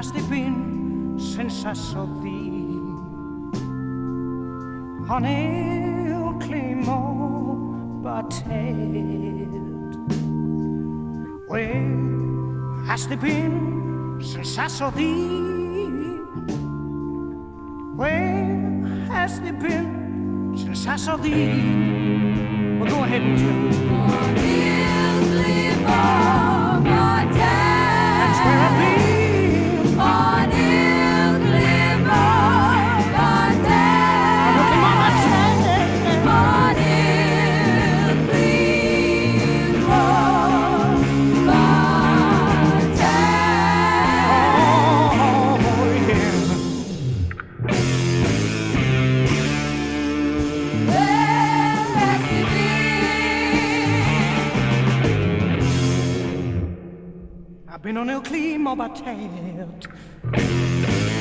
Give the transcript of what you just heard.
has there been since I saw thee on Ilklimo Batted? Where has there been since I saw thee? Where has there been since I saw thee? Well, go ahead and tell me. On Ilklimo Batted. That's where I've been. On Ilklimo Batted. On Ilklimo I've been on Ilklimo Batted.